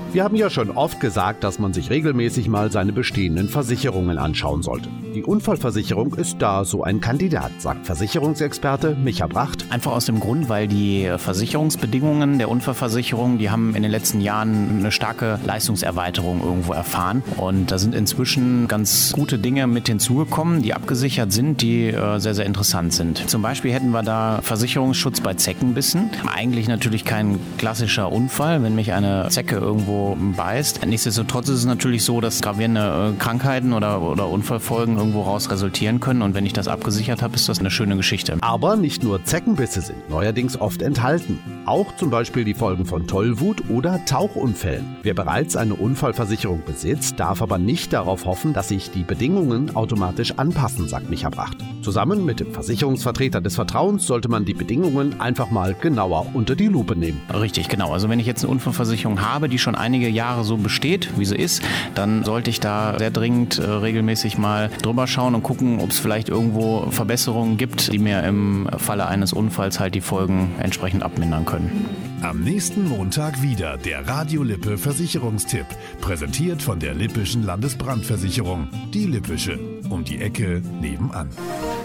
Wir haben ja schon oft gesagt, dass man sich regelmäßig mal seine bestehenden Versicherungen anschauen sollte. Die Unfallversicherung ist da so ein Kandidat, sagt Versicherungsexperte Micha Bracht. Einfach aus dem Grund, weil die Versicherungsbedingungen der Unfallversicherung, die haben in den letzten Jahren eine starke Leistungserweiterung irgendwo erfahren. Und da sind inzwischen ganz gute Dinge mit hinzugekommen, die abgesichert sind, die sehr, sehr interessant sind. Zum Beispiel hätten wir da Versicherungsschutz bei Zeckenbissen. Eigentlich natürlich kein klassischer Unfall, wenn mich eine Zecke irgendwo beißt. Nichtsdestotrotz ist es natürlich so, dass gravierende Krankheiten oder Unfallfolgen irgendwo raus resultieren können. Und wenn ich das abgesichert habe, ist das eine schöne Geschichte. Aber nicht nur Zeckenbisse sind neuerdings oft enthalten. Auch zum Beispiel die Folgen von Tollwut oder Tauchunfällen. Wer bereits eine Unfallversicherung besitzt, darf aber nicht darauf hoffen, dass sich die Bedingungen automatisch anpassen, sagt Micha Bracht. Zusammen mit dem Versicherungsvertreter des Vertrauens sollte man die Bedingungen einfach mal genauer unter die Lupe nehmen. Richtig, genau. Also wenn ich jetzt eine Unfallversicherung habe, die schon einige Jahre so besteht, wie sie ist, dann sollte ich da sehr dringend regelmäßig mal drüber schauen und gucken, ob es vielleicht irgendwo Verbesserungen gibt, die mir im Falle eines Unfalls halt die Folgen entsprechend abmindern können. Am nächsten Montag wieder der Radio Lippe Versicherungstipp, präsentiert von der Lippischen Landesbrandversicherung. Die Lippische, um die Ecke nebenan.